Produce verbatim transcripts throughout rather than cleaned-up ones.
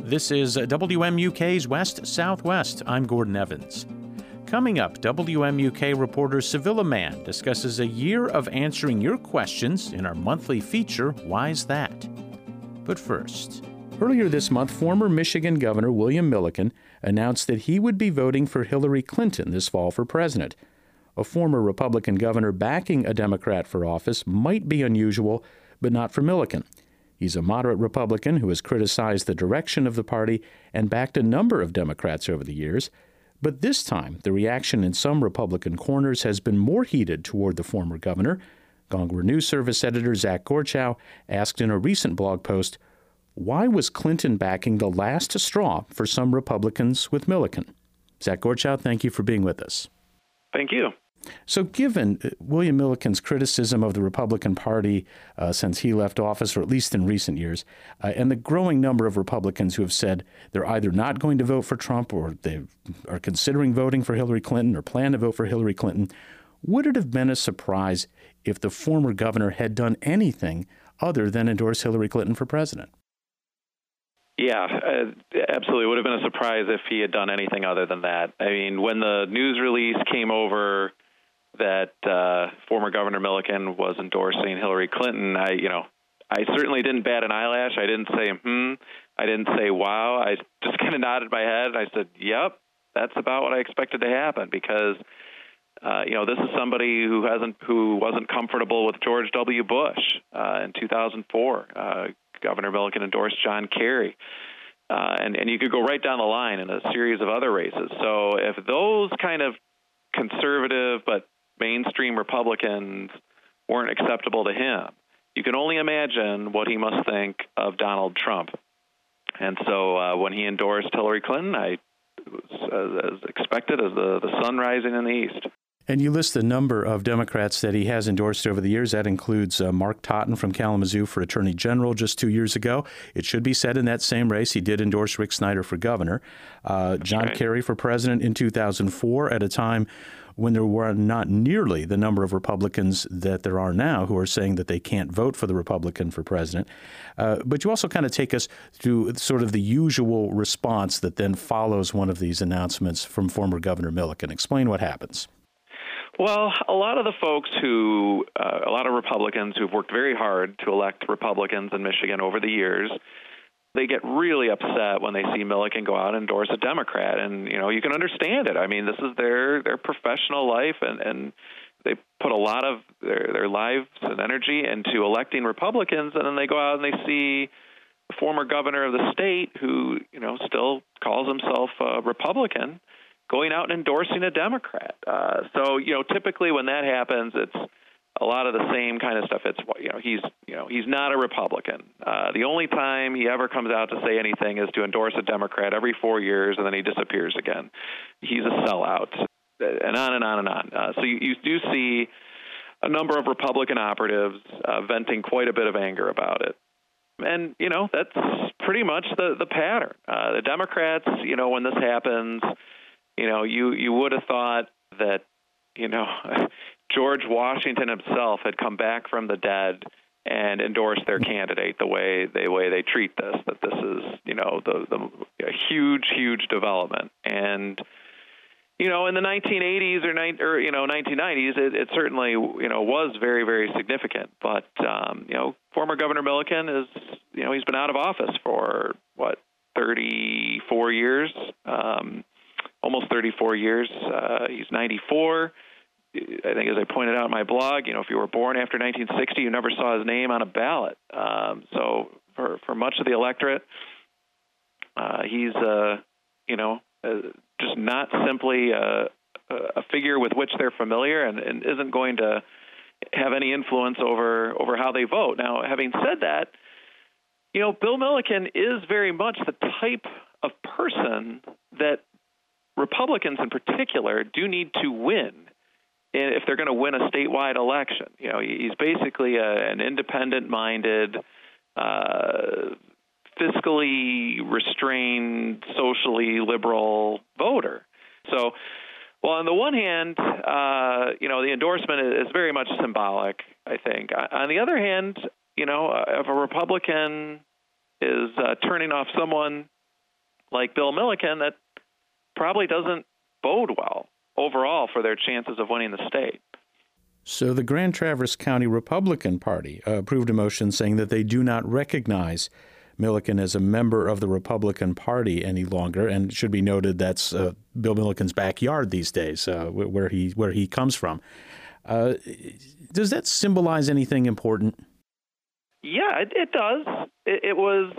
This is W M U K's West Southwest. I'm Gordon Evans. Coming up, W M U K reporter Civilla Mann discusses a year of answering your questions in our monthly feature, Why's That? But first, earlier this month, former Michigan Governor William Milliken announced that he would be voting for Hillary Clinton this fall for president. A former Republican governor backing a Democrat for office might be unusual, but not for Milliken. He's a moderate Republican who has criticized the direction of the party and backed a number of Democrats over the years. But this time, the reaction in some Republican corners has been more heated toward the former governor. Gongwer News Service editor Zach Gorchow asked in a recent blog post, why was Clinton backing the last straw for some Republicans with Milliken? Zach Gorchow, thank you for being with us. Thank you. So given William Milliken's criticism of the Republican Party uh, since he left office, or at least in recent years, uh, and the growing number of Republicans who have said they're either not going to vote for Trump or they are considering voting for Hillary Clinton or plan to vote for Hillary Clinton, would it have been a surprise if the former governor had done anything other than endorse Hillary Clinton for president? Yeah, uh, absolutely. It would have been a surprise if he had done anything other than that. I mean, when the news release came over that uh, former Governor Milliken was endorsing Hillary Clinton, I, you know, I certainly didn't bat an eyelash. I didn't say, hmm. I didn't say, wow. I just kind of nodded my head. I said, yep, that's about what I expected to happen because, uh, you know, this is somebody who hasn't, who wasn't comfortable with George W. Bush uh, in two thousand four. Uh, Governor Milliken endorsed John Kerry. Uh, and, and you could go right down the line in a series of other races. So if those kind of conservative but mainstream Republicans weren't acceptable to him, you can only imagine what he must think of Donald Trump. And so uh, when he endorsed Hillary Clinton, I was as, as expected as the, the sun rising in the east. And you list the number of Democrats that he has endorsed over the years. That includes uh, Mark Totten from Kalamazoo for Attorney General just two years ago. It should be said in that same race, he did endorse Rick Snyder for governor. Uh, John right. Kerry for president in two thousand four at a time when there were not nearly the number of Republicans that there are now who are saying that they can't vote for the Republican for president. Uh, but you also kind of take us through sort of the usual response that then follows one of these announcements from former Governor Milliken. Explain what happens. Well, a lot of the folks who, uh, a lot of Republicans who've worked very hard to elect Republicans in Michigan over the years, they get really upset when they see Milliken go out and endorse a Democrat. And, you know, you can understand it. I mean, this is their, their professional life, and, and they put a lot of their, their lives and energy into electing Republicans, and then they go out and they see the former governor of the state who, you know, still calls himself a Republican, going out and endorsing a Democrat. Uh, so, you know, typically when that happens, it's a lot of the same kind of stuff. It's, you know, he's, you know, he's not a Republican. Uh, the only time he ever comes out to say anything is to endorse a Democrat every four years, and then he disappears again. He's a sellout, and on and on and on. Uh, so you, you do see a number of Republican operatives uh, venting quite a bit of anger about it. And, you know, that's pretty much the, the pattern. Uh, the Democrats, you know, when this happens, you know, you, you would have thought that, you know, George Washington himself had come back from the dead and endorsed their candidate the way they way they treat this, that this is, you know, the, the a huge, huge development. And, you know, in the nineteen eighties or, ni- or you know, nineteen nineties, it, it certainly, you know, was very, very significant. But, um, you know, former Governor Milliken is, you know, he's been out of office for, what, thirty-four years, um, almost thirty-four years. Uh, he's ninety-four. I think, as I pointed out in my blog, you know, if you were born after nineteen sixty, you never saw his name on a ballot. Um, so for, for much of the electorate, uh, he's, uh, you know, uh, just not simply a, a figure with which they're familiar and, and isn't going to have any influence over, over how they vote. Now, having said that, you know, Bill Milliken is very much the type of person that Republicans in particular do need to win if they're going to win a statewide election. You know, he's basically a, an independent-minded, uh, fiscally restrained, socially liberal voter. So, well, on the one hand, uh, you know, the endorsement is very much symbolic, I think. On the other hand, you know, if a Republican is uh, turning off someone like Bill Milliken, that probably doesn't bode well overall for their chances of winning the state. So the Grand Traverse County Republican Party uh, approved a motion saying that they do not recognize Milliken as a member of the Republican Party any longer, and it should be noted that's uh, Bill Milliken's backyard these days, uh, where he where he comes from. Uh, does that symbolize anything important? Yeah, it, it does. It, it was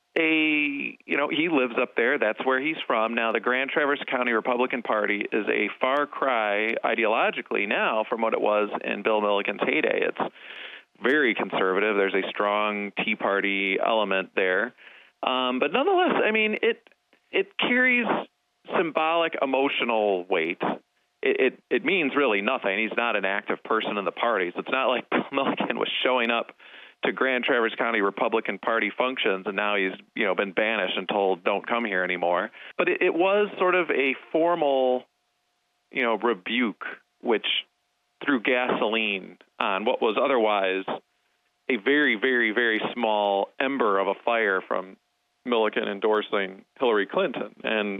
a, you know, he lives up there. That's where he's from. Now, the Grand Traverse County Republican Party is a far cry ideologically now from what it was in Bill Milliken's heyday. It's very conservative. There's a strong Tea Party element there. Um, but nonetheless, I mean, it it carries symbolic emotional weight. It, it it means really nothing. He's not an active person in the party. So it's not like Bill Milliken was showing up to Grand Traverse County Republican Party functions and now he's, you know, been banished and told don't come here anymore. But it, it was sort of a formal, you know, rebuke, which threw gasoline on what was otherwise a very, very, very small ember of a fire from Milliken endorsing Hillary Clinton. And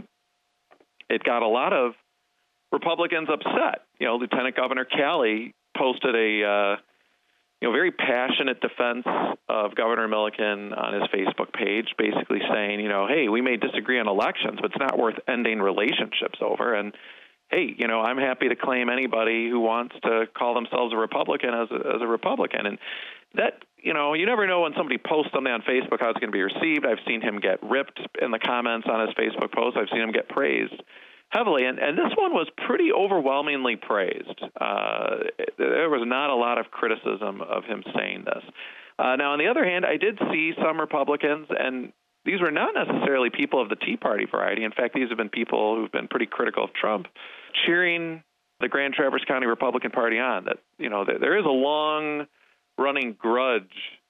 it got a lot of Republicans upset. You know, Lieutenant Governor Calley posted a, uh, you know, very passionate defense of Governor Milliken on his Facebook page, basically saying, you know, hey, we may disagree on elections, but it's not worth ending relationships over. And hey, you know, I'm happy to claim anybody who wants to call themselves a Republican as a, as a Republican. And that, you know, you never know when somebody posts something on Facebook how it's going to be received. I've seen him get ripped in the comments on his Facebook post. I've seen him get praised heavily. And, and this one was pretty overwhelmingly praised. Uh, there was not a lot of criticism of him saying this. Uh, now, on the other hand, I did see some Republicans, and these were not necessarily people of the Tea Party variety. In fact, these have been people who've been pretty critical of Trump, cheering the Grand Traverse County Republican Party on. That, you know, there is a long-running grudge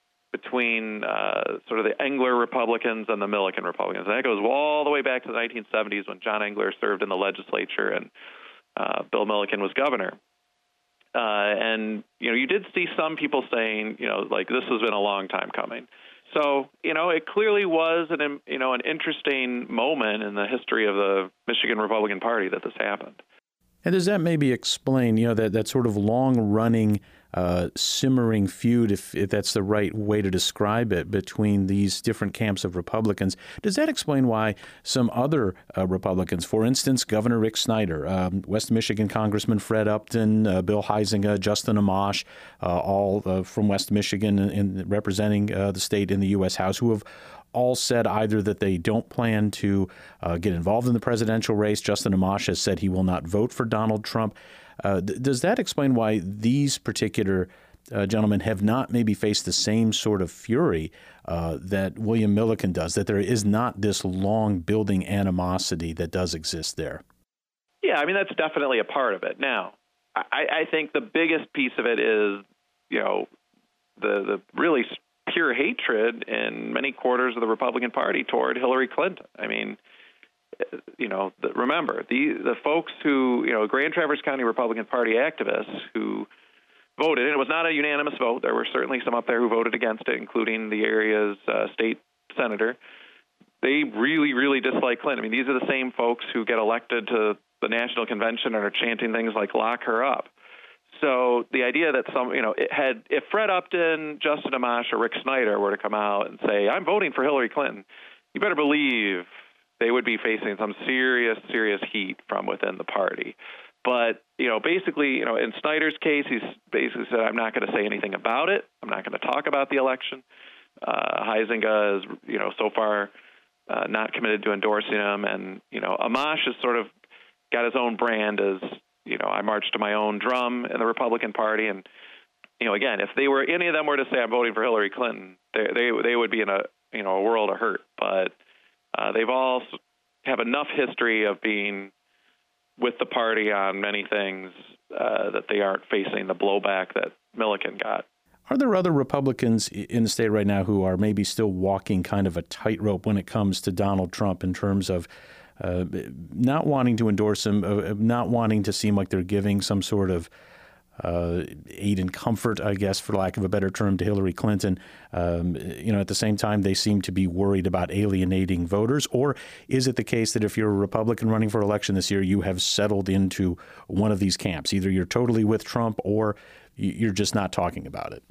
between uh, sort of the Engler Republicans and the Milliken Republicans. And that goes all the way back to the nineteen seventies when John Engler served in the legislature and uh, Bill Milliken was governor. Uh, and, you know, you did see some people saying, you know, like, this has been a long time coming. So, you know, it clearly was an, you know, an interesting moment in the history of the Michigan Republican Party that this happened. And does that maybe explain, you know, that, that sort of long-running, uh, simmering feud, if, if that's the right way to describe it, between these different camps of Republicans? Does that explain why some other uh, Republicans, for instance, Governor Rick Snyder, um, West Michigan Congressman Fred Upton, uh, Bill Huizenga, Justin Amash, uh, all uh, from West Michigan and, and representing uh, the state in the U S House, who have all said either that they don't plan to uh, get involved in the presidential race. Justin Amash has said he will not vote for Donald Trump. Uh, th- does that explain why these particular uh, gentlemen have not maybe faced the same sort of fury uh, that William Milliken does, that there is not this long building animosity that does exist there? Yeah, I mean, that's definitely a part of it. Now, I, I think the biggest piece of it is, you know, the, the really pure hatred in many quarters of the Republican Party toward Hillary Clinton. I mean, you know, the, remember, the the folks who, you know, Grand Traverse County Republican Party activists who voted, and it was not a unanimous vote. There were certainly some up there who voted against it, including the area's uh, state senator. They really, really dislike Clinton. I mean, these are the same folks who get elected to the national convention and are chanting things like "lock her up." So the idea that some, you know, it had, if Fred Upton, Justin Amash, or Rick Snyder were to come out and say, I'm voting for Hillary Clinton, you better believe they would be facing some serious, serious heat from within the party. But, you know, basically, you know, in Snyder's case, he's basically said, I'm not going to say anything about it. I'm not going to talk about the election. Uh, Huizenga is, you know, so far uh, not committed to endorsing him. And, you know, Amash has sort of got his own brand as, you know, I march to my own drum in the Republican Party. And, you know, again, if they were, any of them were to say I'm voting for Hillary Clinton, they they, they would be in a, you know, a world of hurt. But uh, they've all have enough history of being with the party on many things uh, that they aren't facing the blowback that Milliken got. Are there other Republicans in the state right now who are maybe still walking kind of a tightrope when it comes to Donald Trump in terms of Uh, not wanting to endorse him, uh, not wanting to seem like they're giving some sort of uh, aid and comfort, I guess, for lack of a better term, to Hillary Clinton. Um, you know, at the same time, they seem to be worried about alienating voters. Or is it the case that if you're a Republican running for election this year, you have settled into one of these camps? Either you're totally with Trump or you're just not talking about it.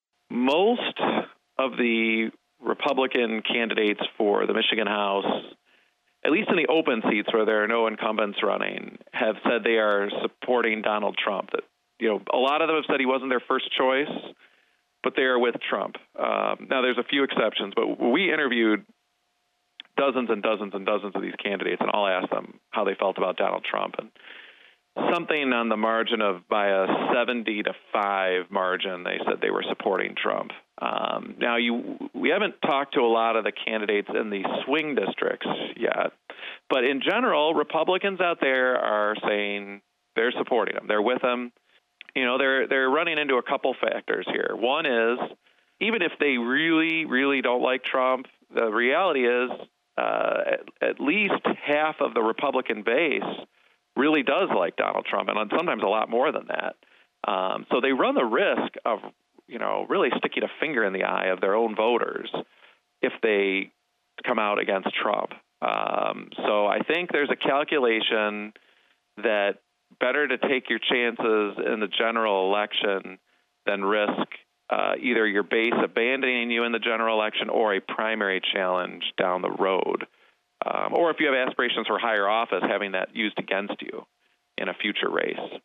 Most of the Republican candidates for the Michigan House, at least in the open seats where there are no incumbents running, have said they are supporting Donald Trump. That, you know, a lot of them have said he wasn't their first choice, but they are with Trump. Um, now, there's a few exceptions, but we interviewed dozens and dozens and dozens of these candidates, and I'll ask them how they felt about Donald Trump. And something on the margin of by a seventy to five margin, they said they were supporting Trump. Um, now, you we haven't talked to a lot of the candidates in the swing districts yet, but in general, Republicans out there are saying they're supporting him. They're with him. You know, they're they're running into a couple factors here. One is, even if they really, really don't like Trump, the reality is uh, at, at least half of the Republican base really does like Donald Trump, and sometimes a lot more than that. Um, so they run the risk of, you know, really sticking a finger in the eye of their own voters if they come out against Trump. Um, so I think there's a calculation that better to take your chances in the general election than risk uh, either your base abandoning you in the general election or a primary challenge down the road. Um, or if you have aspirations for higher office, having that used against you in a future race.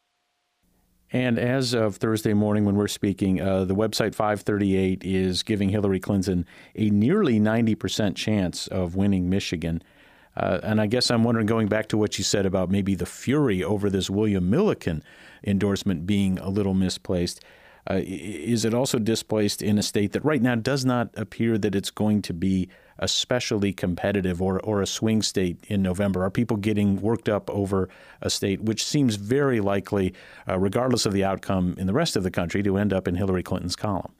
And as of Thursday morning when we're speaking, uh, the website five thirty-eight is giving Hillary Clinton a nearly ninety percent chance of winning Michigan. Uh, and I guess I'm wondering, going back to what you said about maybe the fury over this William Milliken endorsement being a little misplaced, uh, is it also displaced in a state that right now does not appear that it's going to be especially competitive, or, or a swing state in November? Are people getting worked up over a state which seems very likely, uh, regardless of the outcome in the rest of the country, to end up in Hillary Clinton's column?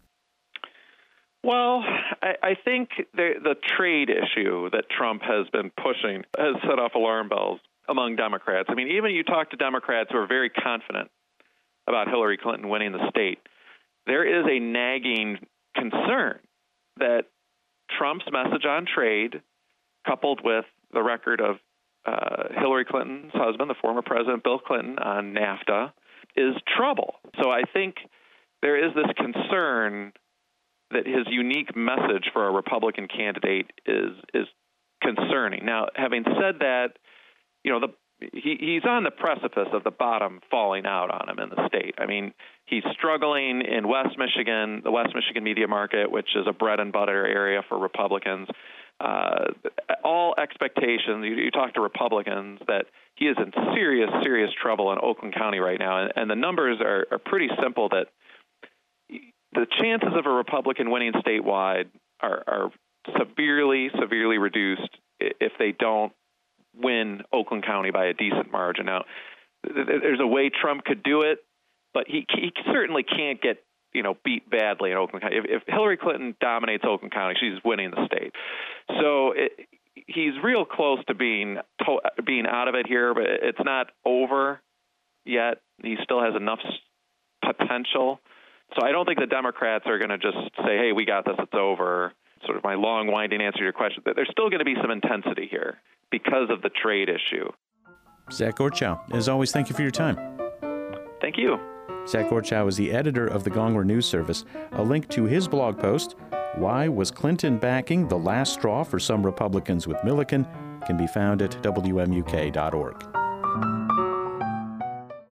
Well, I, I think the, the trade issue that Trump has been pushing has set off alarm bells among Democrats. I mean, even you talk to Democrats who are very confident about Hillary Clinton winning the state, there is a nagging concern that Trump's message on trade, coupled with the record of uh, Hillary Clinton's husband, the former President Bill Clinton, on NAFTA, is trouble. So I think there is this concern that his unique message for a Republican candidate is is concerning. Now, having said that, you know, the he, he's on the precipice of the bottom falling out on him in the state. I mean, he's struggling in West Michigan, the West Michigan media market, which is a bread and butter area for Republicans. Uh, all expectations, you, you talk to Republicans, that he is in serious, serious trouble in Oakland County right now. And, and the numbers are, are pretty simple, that the chances of a Republican winning statewide are, are severely, severely reduced if they don't win Oakland County by a decent margin. Now, there's a way Trump could do it, but he, he certainly can't get, you know, beat badly in Oakland County. If, if Hillary Clinton dominates Oakland County, she's winning the state. So it, he's real close to being to, being out of it here, but it's not over yet. He still has enough potential. So I don't think the Democrats are going to just say, hey, we got this, it's over. Sort of my long, winding answer to your question. There's still going to be some intensity here because of the trade issue. Zach Gorchow, as always, thank you for your time. Thank you. Zach Gorchow is the editor of the Gongwer News Service. A link to his blog post, Why Was Clinton Backing the Last Straw for Some Republicans with Milliken, can be found at W M U K dot org.